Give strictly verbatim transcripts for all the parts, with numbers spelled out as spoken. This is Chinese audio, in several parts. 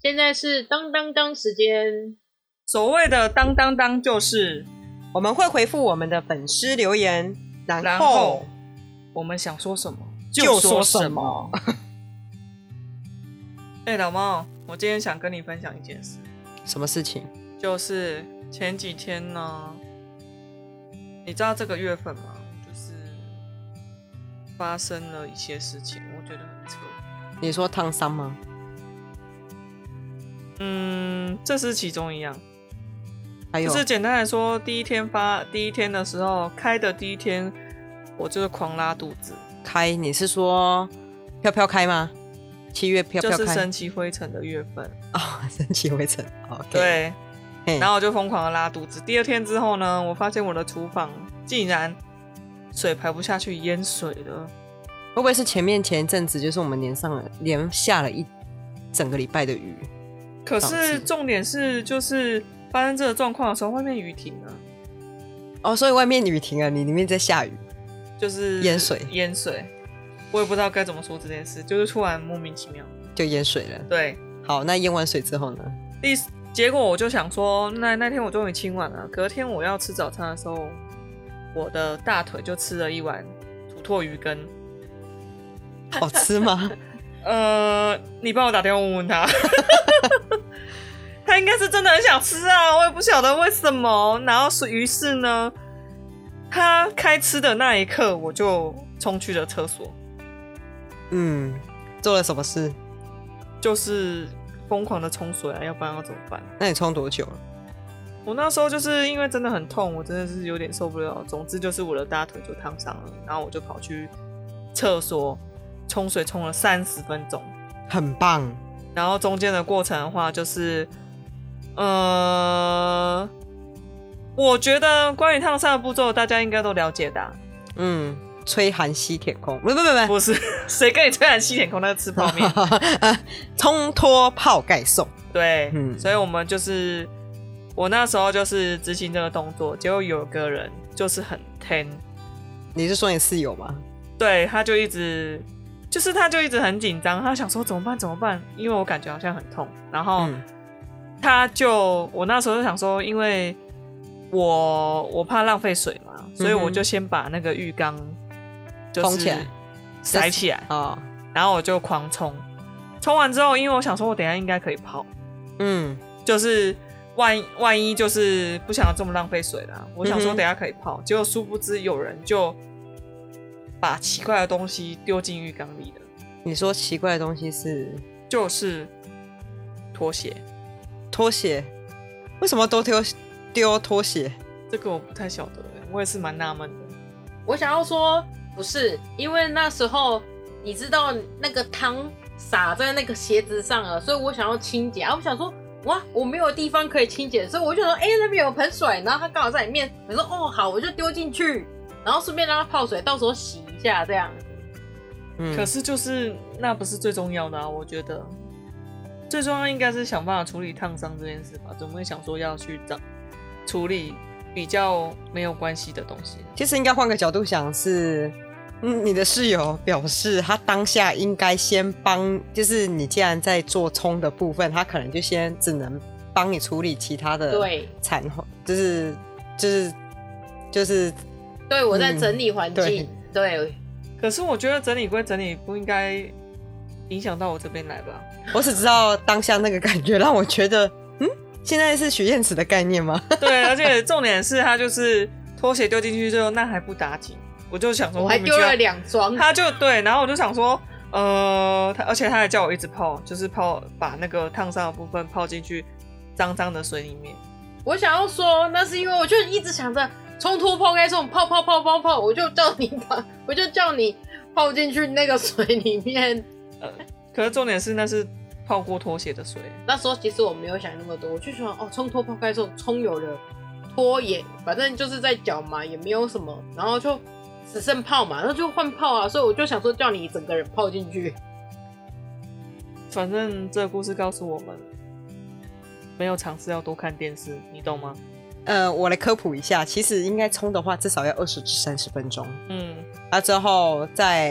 现在是当当当时间。 所谓的当当当就是我们会回复我们的粉丝留言，然后, 然后我们想说什么就说什么。哎、欸，老猫，我今天想跟你分享一件事。 什么事情？ 就是前几天呢，你知道这个月份吗？就是发生了一些事情，我觉得很扯。 你说烫伤吗？ 嗯，这是其中一样。 还有， 就是简单来说，第一天发第一天的时候，开的第一天，我就是狂拉肚子。 开？你是说飘飘开吗？七月飘飘开， 就是升旗灰尘的月份哦，升旗灰尘。Okay. 对，然后我就疯狂的拉肚子。第二天之后呢，我发现我的厨房竟然水排不下去，淹水了。 会不会是前面前一阵子就是我们连上了连下了一整个礼拜的雨？ 可是重点是，就是发生这个状况的时候，外面雨停了。 哦，所以外面雨停了，你里面在下雨， 就是淹水， 淹水。我也不知道该怎么说这件事，就是突然莫名其妙就淹水了。 对， 好，那淹完水之后呢？ 第结果我就想说，那那天我终于清完了。隔天我要吃早餐的时候，我的大腿就吃了一碗土托鱼羹。 好吃吗？ 呃，你帮我打电话问问他。他应该是真的很想吃啊，我也不晓得为什么。然后是于是呢，他开吃的那一刻，我就冲去了厕所。 嗯，做了什么事？ 就是疯狂的冲水啊，要不然要怎么办？ 那你冲多久了？ 我那时候就是因为真的很痛，我真的是有点受不了。总之就是我的大腿就烫伤了，然后我就跑去厕所冲水，冲了三十分钟， 很棒。 然后中间的过程的话，就是呃，我觉得关于烫伤的步骤，大家应该都了解的、啊。 嗯。吹寒吸铁空，不不不不， 不是，谁跟你吹寒吸铁空？那吃泡面， 冲脱泡盖送。 对，嗯，所以我们就是我那时候就是执行这个动作，结果有个人就是很疼。 你是说你室友吗？ 对，他就一直就是他就一直很紧张，他想说怎么办怎么办，因为我感觉好像很痛，然后他就我那时候就想说，因为我我怕浪费水嘛，所以我就先把那个浴缸。就是起来塞起来、 哦、 然后我就狂冲，冲完之后，因为我想说我等一下应该可以泡，嗯，就是万万一就是不想要这么浪费水啦，我想说等一下可以泡、嗯，结果殊不知有人就把奇怪的东西丢进浴缸里了。 你说奇怪的东西是？ 就是拖鞋。 拖鞋？为什么都丢丢拖鞋？ 这个我不太晓得，我也是蛮纳闷的。 我想要说。不是，因为那时候你知道那个汤洒在那个鞋子上了，所以我想要清洁。我想说，哇，我没有地方可以清洁，所以我就说，哎、欸，那边有盆水，然后它刚好在里面。我说，哦，好，我就丢进去，然后顺便让它泡水，到时候洗一下这样。 嗯，可是就是那不是最重要的啊，我觉得最重要应该是想办法处理烫伤这件事吧，怎么会想说要去找处理比较没有关系的东西？ 其实应该换个角度想是。嗯，你的室友表示他当下应该先帮，就是你既然在做冲的部分，他可能就先只能帮你处理其他的产后，就是就是就是对我在整理环境、嗯、对, 对。 可是我觉得整理归整理，不应该影响到我这边来吧？ 我只知道当下那个感觉让我觉得，嗯，现在是许愿池的概念吗？ 对，而且重点是他就是拖鞋丢进去之后，那还不打紧。我就想说， 我还丢了两双， 他就对，然后我就想说，呃，他而且他还叫我一直泡，就是泡把那个烫伤的部分泡进去脏脏的水里面。 我想要说，那是因为我就一直想着冲脱泡盖送泡泡泡泡泡，我就叫你把，我就叫你泡进去那个水里面。 呃，可是重点是那是泡过拖鞋的水。 那时候其实我没有想那么多，我就想哦，冲脱泡盖送冲有了拖也，反正就是在脚嘛，也没有什么，然后就。只剩泡嘛，然后就换泡啊，所以我就想说叫你整个人泡进去。 反正这个故事告诉我们，没有尝试要多看电视，你懂吗？ 呃，我来科普一下，其实应该冲的话至少要二十至三十分钟。 嗯， 啊之后再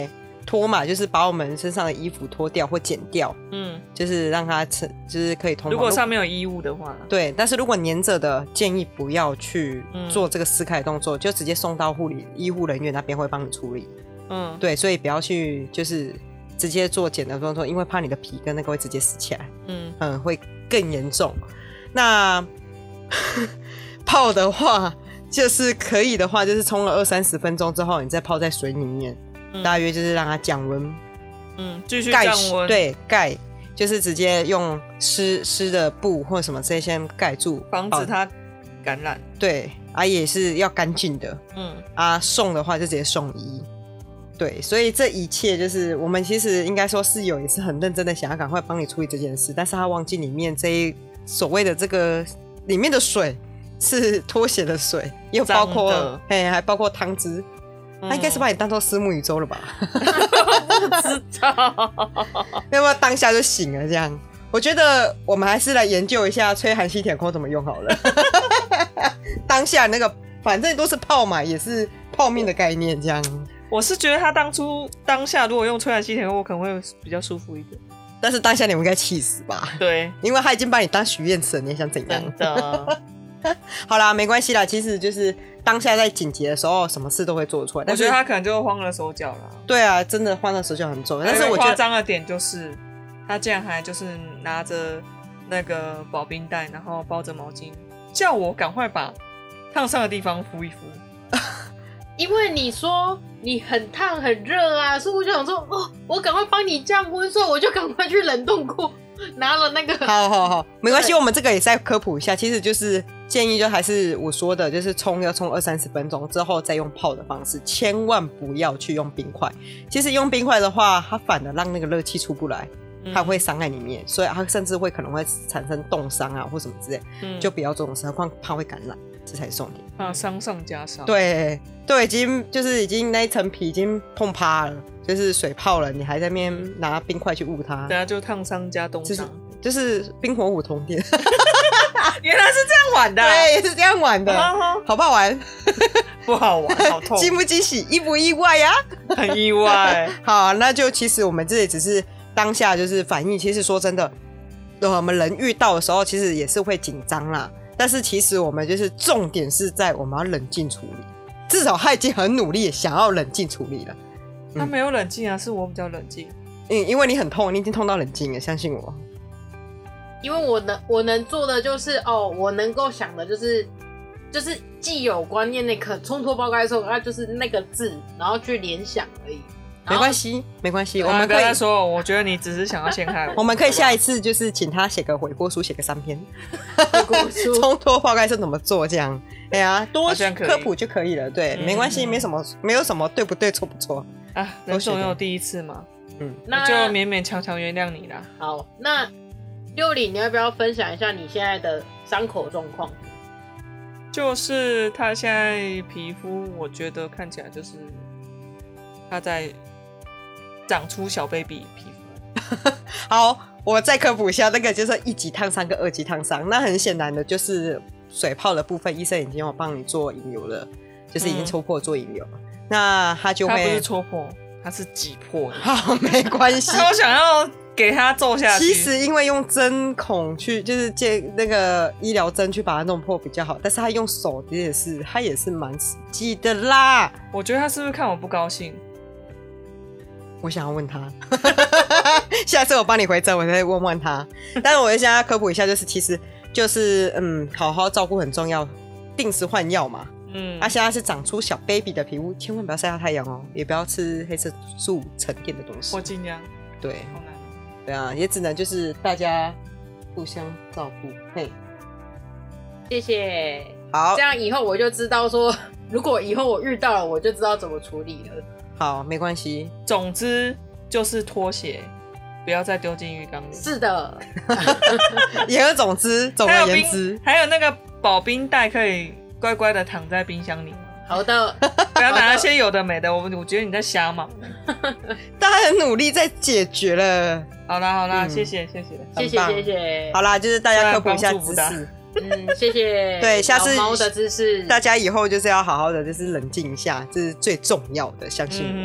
脱嘛，就是把我们身上的衣服脱掉或剪掉， 嗯， 就是让它就是可以通。 如果上面有衣物的话， 对，但是如果粘着的，建议不要去做这个撕开的动作，嗯、就直接送到护理医护人员那边会帮你处理。嗯，对，所以不要去就是直接做剪的动作，因为怕你的皮跟那个会直接撕起来，嗯嗯，会更严重。那泡的话，就是可以的话，就是冲了二三十分钟之后，你再泡在水里面。嗯、大约就是让它降温， 嗯，继续降温， 对，盖就是直接用湿湿的布或者什么这些先盖住， 防止它感染。 对，啊也是要干净的，嗯，啊送的话就直接送医。对，所以这一切就是我们其实应该说室友也是很认真的想要赶快帮你处理这件事，但是他忘记里面这一所谓的这个里面的水是拖鞋的水，又包括嘿还包括汤汁。他应该是把你当做虱目鱼粥了吧？ 不知道， 要不要当下就醒了这样？我觉得我们还是来研究一下吹寒吸铁扣怎么用好了。当下那个反正都是泡嘛，也是泡面的概念这样。 我是觉得他当初当下如果用吹寒吸铁扣，我可能会比较舒服一点。 但是当下你们应该气死吧？ 对， 因为他已经把你当许愿池了，你想怎样？ 真的。 好啦，没关系啦，其实就是当下在紧急的时候，什么事都会做出来。 我觉得他可能就慌了手脚了。 对啊，真的慌了手脚很重要。但是我觉得夸张的点就是，他竟然还就是拿着那个保冰袋，然后包着毛巾，叫我赶快把烫伤的地方敷一敷。 因为你说你很烫很热啊，所以我就想说，哦，我赶快帮你降温，所以我就赶快去冷冻库拿了那个。 好好好，没关系，我们这个也再科普一下，其实就是建议就还是我说的，就是冲要冲二三十分钟之后再用泡的方式，千万不要去用冰块。其实用冰块的话，它反而让那个热气出不来，它会伤害里面，所以它甚至会可能会产生冻伤啊或什么之类，嗯、就不要做这种事，何况怕会感染，这才是重点。 啊，伤上加伤。 对，都已经就是已经那一层皮已经碰趴了，就是水泡了，你还在那边拿冰块去捂它， 等下就烫伤加冻伤， 就是、就是冰火五重天。 原来是这样玩的、啊， 对，也是这样玩的，好不好玩？ 不好玩，好痛。 惊不惊喜，意不意外呀、 啊？很意外。 好，那就其实我们这里只是当下就是反应。其实说真的，我们人遇到的时候，其实也是会紧张啦。但是其实我们就是重点是在我们要冷静处理。至少他已经很努力，想要冷静处理了。 嗯、他没有冷静啊，是我比较冷静。 嗯，因为你很痛，你已经痛到冷静了，相信我。 因为我能我能做的就是哦，我能够想的就是就是既有观念那可冲脱包盖的时候，它就是那个字，然后去联想而已。 没关系，没关系， 我们可以说，我觉得你只是想要陷害我。 我们可以下一次就是请他写个悔过书，写个三篇。悔过书，冲脱包盖是怎么做？这样，哎呀，多科普就可以了。对，嗯、没关系，没什么，没有什么对不对，错不错啊。人总有第一次嘛，嗯，那就勉勉强强原谅你啦。 好，那。六里，你要不要分享一下你现在的伤口状况？ 就是他现在皮肤，我觉得看起来就是他在长出小 baby 皮肤。 好，我再科普一下，那个就是一级烫伤跟二级烫伤。那很显然的就是水泡的部分，医生已经有帮你做引流了，就是已经戳破做引流了。嗯、那他就会， 他不是戳破，他是挤破。 好，没关系。 我想要。给他揍下去。 其实因为用针孔去，就是借那个医疗针去把它弄破比较好，但是他用手也是，他也是蛮实际的啦。 我觉得他是不是看我不高兴？ 我想要问他，下次我帮你回诊，我再问问他。但是我现在科普一下，就是其实就是嗯，好好照顾很重要，定时换药嘛。嗯，他、啊、现在是长出小 baby 的皮肤，千万不要晒到太阳哦，也不要吃黑色素沉淀的东西。 我尽量。 对。对啊，也只能就是大家互相照顾。嘿， 谢谢。 好， 这样以后我就知道说，如果以后我遇到了，我就知道怎么处理了。 好，没关系。 总之就是拖鞋，不要再丢进浴缸里。 是的。 言而总之，总而言之， 还有那个保冰袋可以乖乖的躺在冰箱里。 好的， 不要拿那些有的没的，我我觉得你在瞎忙。 大家很努力在解决了。 好啦好啦，嗯、谢谢谢谢谢谢谢谢。 好啦，就是大家科普一下知识。 嗯，谢谢。 对，下次猫的知识， 大家以后就是要好好的，就是冷静一下，这是最重要的，相信我。嗯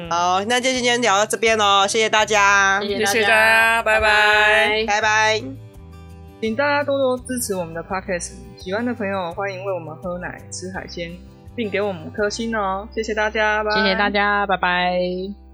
嗯， 好，那就今天聊到这边咯，谢谢大家， 谢谢谢大家，拜拜， 拜拜。 请大家多多支持我们的 podcast， 喜欢的朋友欢迎为我们喝奶、吃海鲜，并给我们五颗星哦，谢谢大家，拜， 谢谢大家，拜拜。